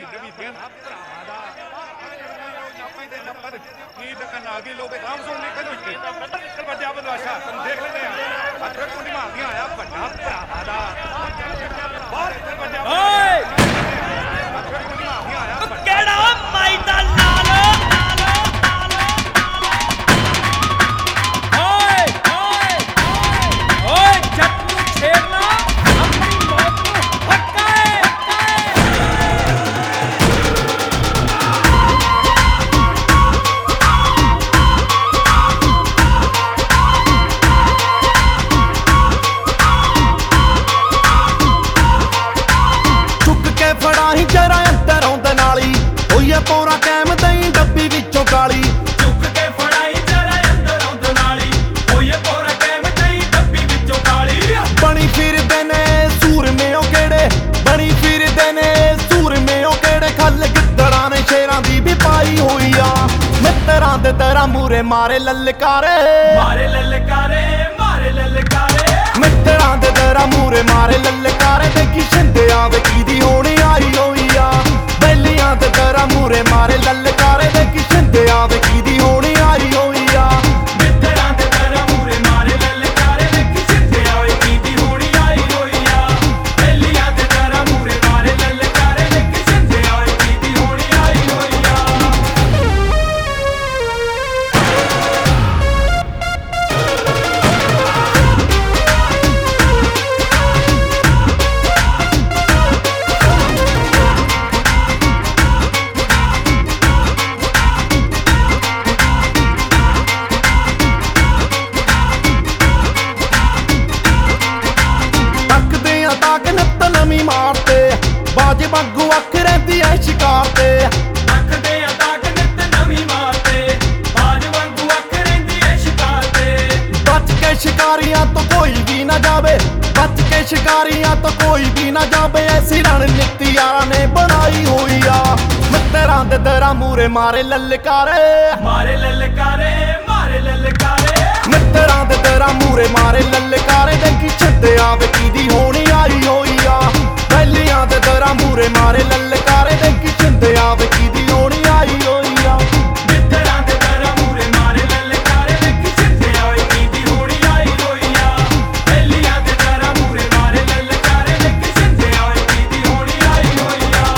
ਵੀ ਬੇਨਤੀ ਭਰਾਵਾਂ ਦਾ ਨਾਪਾਂ ਦੇ ਨੰਬਰ ਕੀ ਟਕਨ ਆ ਗਈ ਲੋਕੇ ਰਾਮ ਸੁਣ ਨਹੀਂ ਕਦੋਂ ਨਿਕਲ ਵੱਜਿਆ ਬਦਮਾਸ਼ਾ ਤੁਮ ਦੇਖ ਲੈਂਦੇ ਆ ਅੱਜ ਕੁੰਡੀ ਮਾਰਦੀਆਂ ਆਇਆ ਵੱਡਾ ਭਰਾਵਾਂ ਦਾ ਬਾਹਰ ਨਿਕਲ ਵੱਜਿਆ ਓਏ ਕੁੰਡੀ ਮਾਰਦੀਆਂ ਆਇਆ ਕਿਹੜਾ ਮਾਈ ਦਾ ਲਾਲ ਓਏ ਓਏ ਓਏ ਜੱਟ ਨੂੰ ਛੇੜਨਾ ਆਪਣੀ ਮੌਤ ਨੂੰ ਹੱਕਾ ਹੈ ਚੁੱਕ ਕੇ ਫੜਾ ਹੀ ਜਰਾ ਅੰਦਰ ਆਉਂਦੇ ਨਾਲੀ ਹੋਈਏ ਪੂਰਾ ਕੈਮ ਦਈ ਡੱਬੀ ਵਿੱਚੋਂ ਗਾਲੀ ਚੁੱਕ ਕੇ ਫੜਾਈ ਜਰਾ ਅੰਦਰ ਆਉਂਦ ਨਾਲੀ ਹੋਈਏ ਪੋਰਾ ਕੈਮ ਤਈ ਡੱਬੀ ਵਿੱਚੋਂ ਕਾਲੀ ਬਣੀ ਫਿਰਦੇ ਨੇ ਸੂਰਮੇ ਉਹ ਕਿਹੜੇ ਬਣੀ ਫਿਰਦੇ ਨੇ ਸੂਰਮੇ ਉਹ ਕਿਹੜੇ ਖੱਲ ਗਿੱਦੜਾਂ ਨੇ ਸ਼ੇਰਾਂ ਦੀ ਵੀ ਪਾਈ ਹੋਈ ਆ ਮਿੱਤਰਾਂ ਦੇ ਤਰ੍ਹਾਂ ਮੂਰੇ ਮਾਰੇ ਲਲਕਾਰੇ ਮਾਰੇ ਲਲਕਾਰੇ ਮਿੱਤਰਾਂ ਦੇ ਤਰ੍ਹਾਂ ਮੂਰੇ ਮਾਰੇ ਲਲਕਾਰੇ ਦੇਖੀ ਛਿੰਦੇ ਆਵੇ ਕੀਦੀ ਹੋਣੀ ਆਈ ਹੋਈ ਆ ਬੈਲੀਆਂ ਦੇ ਤਰ੍ਹਾਂ ਮੂਰੇ ਮਾਰੇ ਲਲਕਾਰੇ ਦੇਖੀ ਛਿੰਦੇ ਆਵੇ ਕੀਦੀ ਹੋਣੀ ਆਈ ਹੋਈ ਆ ਮਿੱਤਰਾਂ ਦੇ ਤਰ੍ਹਾਂ ਮੂਰੇ ਮਾਰੇ ਲਲਕਾਰੇ ਵੇਖੀ ਸਿੱਧੇ ਆਵੇ ਕੀਦੀ ਹੋਣੀ ਆਈ ਹੋਈ ਆ ਬੇਲੀਆਂ ਦੇ ਤਰ੍ਹਾਂ ਮੂਰੇ ਮਾਰੇ ਲਲਕਾਰੇ ਵੇਖੀ ਸਿੱਧੇ ਆਵੇ ਕੀਦੀ ਹੋਣੀ ਆਈ ਹੋਈ ਆ ਤੱਕਦੇ ਆ ਤਾਕ ਨੱਤ ਨਵੀਂ ਮਾਰਤੇ ਬਾਜ ਵਾਂਗੂ ਅੱਖ ਰਹਿੰਦੀ ਐ ਸ਼ਿਕਾਰ ਤੇ ਅੱਖਦੇ ਆ ਤਾਕ ਨਿੱਤ ਨਵੀਂ ਮਾਰਤੇ ਬਾਜ ਵਾਂਗੂ ਅੱਖ ਰਹਿੰਦੀ ਐ ਸ਼ਿਕਾਰ ਤੇ ਬਚ ਕੇ ਸ਼ਿਕਾਰੀਆਂ ਤੋਂ ਕੋਈ ਵੀ ਨਾ ਜਾਵੇ ਬਚ ਕੇ ਸ਼ਿਕਾਰੀਆਂ ਤੋਂ ਕੋਈ ਵੀ ਨਾ ਜਾਵੇ ਐਸੀ ਰਣਨੀਤੀ ਯਾਰਾਂ ਨੇ ਬਣਾਈ ਹੋਈ ਆ ਮਿੱਤਰਾਂ ਦੇ ਤਰ੍ਹਾਂ ਮੂਰੇ ਮਾਰੇ ਲਲਕਾਰੇ ਮਾਰੇ ਲਲਕਾਰੇ ਮਿੱਤਰਾਂ ਦੇ ਤਰ੍ਹਾਂ ਮੂਰੇ ਮਾਰੇ ਲਲਕਾਰੇ ਦੇਖੀ ਛੱਡੇ ਆਵੇ ਕੀਦੀ ਹੋਣੀ ਆਈ ਹੋਈ ਆ ਬੈਲੀਆਂ ਦੇ ਤਰ੍ਹਾਂ ਮੂਰੇ ਮਾਰੇ ਲਲਕਾਰੇ ਦੇਖੀ ਛੱਡੇ ਆਵੇ ਕੀਦੀ ਹੋਣੀ ਆਈ ਹੋਈ ਆ ਮਿੱਤਰਾਂ ਦੇ ਤਰ੍ਹਾਂ ਮੂਰੇ ਮਾਰੇ ਲਲਕਾਰੇ ਵੇਖੀ ਸਿੱਧੇ ਆਵੇ ਕੀਦੀ ਹੋਣੀ ਆਈ ਹੋਈ ਆ ਬੇਲੀਆਂ ਦੇ ਤਰ੍ਹਾਂ ਮੂਰੇ ਮਾਰੇ ਲਲਕਾਰੇ ਵੇਖੀ ਸਿੱਧੇ ਆਵੇ ਕੀਦੀ ਹੋਣੀ ਆਈ ਹੋਈ ਆ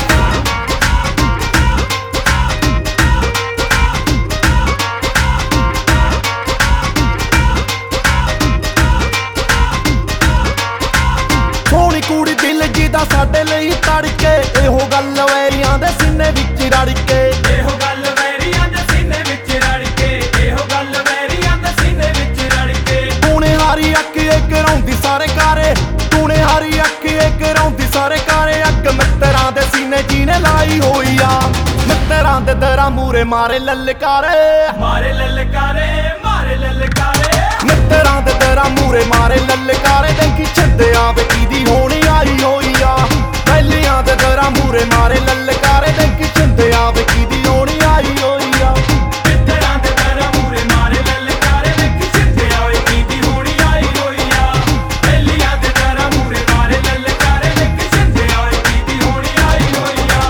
ਸੋਹਣੀ ਕੁੜੀ ਦਿਲ ਜੀ ਦਾ ਸਾਡੇ ਲਈ ਤੜਕੇ ਇਹੋ ਗੱਲ ਵੈਰੀਆਂ ਦੇ ਸੀਨੇ ਵਿੱਚ ਰੜ ਕੇ ਇਹੋ ਗੱਲ ਵੈਰੀਆਂ ਦੇ ਸੀਨੇ ਵਿੱਚ ਰੜ ਕੇ ਇਹੋ ਗੱਲ ਵੈਰੀਆਂ ਦੇ ਸੀਨੇ ਵਿੱਚ ਰੜ ਕੇ ਤੂਨੇ ਹਾਰੀ ਅੱਖ ਇੱਕ ਰੌਂਦੀ ਸਾਰੇ ਕਾਰੇ ਤੂਨੇ ਹਾਰੀ ਅੱਖ ਇੱਕ ਰੌਂਦੀ ਸਾਰੇ ਕਾਰੇ ਅੱਗ ਮਿੱਤਰਾਂ ਦੇ ਸੀਨੇ ਜੀ ਨੇ ਲਾਈ ਹੋਈ ਆ ਮਿੱਤਰਾਂ ਦੇ ਦਰਾਂ ਮੂਰੇ ਮਾਰੇ ਲਲਕਾਰੇ ਮਾਰੇ ਲਲਕਾਰੇ ਮਿੱਤਰਾਂ ਦੇ ਦਰਾਂ ਮੂਰੇ ਮਾਰੇ ਲਲਕਾਰੇ ਦੇਖੀ ਛੱਡੇ ਆਵੇ ਕੀਦੀ ਹੋਣੀ ਆਈ ਹੋਈ ਆ ਬੈਲੀਆਂ ਦੇ ਦਰਾਂ ਮੂਰੇ ਮਾਰੇ ਲਲਕਾਰੇ ਦੇਖੀ ਛੱਡੇ ਆਵੇ ਕੀਦੀ ਹੋਣੀ ਆਈ ਹੋਈ ਆ ਮਿੱਤਰਾਂ ਦੇ ਤਰ੍ਹਾਂ ਮੂਰੇ ਮਾਰੇ ਲਲਕਾਰੇ ਵੇਖੀ ਸਿੱਧੇ ਆਵੇ ਕੀਦੀ ਹੋਣੀ ਆਈ ਹੋਈ ਆ ਬੇਲੀਆਂ ਦੇ ਤਰ੍ਹਾਂ ਮੂਰੇ ਮਾਰੇ ਲਲਕਾਰੇ ਵੇਖੀ ਸਿੱਧੇ ਆਵੇ ਕੀਦੀ ਹੋਣੀ ਆਈ ਹੋਈ ਆ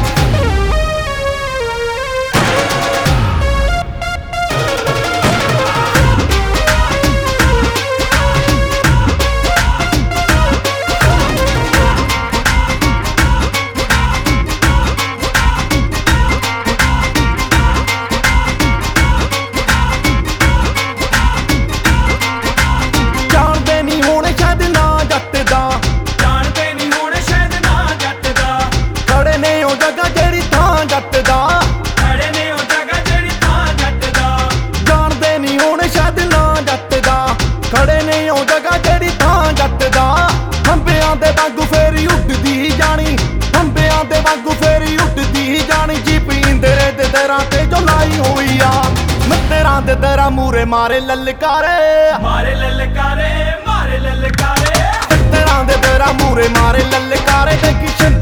ਜਾਣਦੇ ਨਹੀਂ ਹੋਣੇ ਸ਼ਾਇਦ ਨਾ ਜੱਟ ਦਾ ਜਾਣਦੇ ਨਹੀਂ ਹੋਣੇ ਸ਼ਾਇਦ ਨਾ ਜੱਟ ਦਾ ਖੜੇ ਨੇ ਉਹ ਜਗ੍ਹਾ ਜਿਹੜੀ ਥਾਂ ਜੱਟ ਦਾ ਖੜੇ ਨੇ ਉਹ ਜਗ੍ਹਾ ਜਿਹੜੀ ਥਾਂ ਜੱਟ ਦਾ ਜਾਣਦੇ ਨਹੀਂ ਹੋਣੇ ਸ਼ਾਇਦ ਨਾ ਜੱਟ ਦਾ ਖੜੇ ਨੇ ਉਹ ਜਗ੍ਹਾ ਜਿਹੜੀ ਥਾਂ ਜੱਟ ਦਾ ਹੰਬਿਆਂ ਦੇ ਵਾਂਗੂ ਫੇਰੀ ਉੱਡਦੀ ਜਾਣੀ ਹੰਬਿਆਂ ਦੇ ਵਾਂਗੂ ਫੇਰੀ ਉੱਡਦੀ ਜਾਣੀ ਜੀ ਪੀਂਦਰੇ ਦੇ ਦਰਾਂ ਤੇ ਜੋ ਲਾਈ ਹੋਈ ਆ ਮਿੱਤਰਾਂ ਦੇ ਦਰਾਂ ਮੂਰੇ ਮਾਰੇ ਲਲਕਾਰੇ ਮਾਰੇ ਲਲਕਾਰੇ ਮਿੱਤਰਾਂ ਦੇ ਦਰਾਂ ਮੂਰੇ ਮਾਰੇ ਲਲਕਾਰੇ ਦੇਖੀ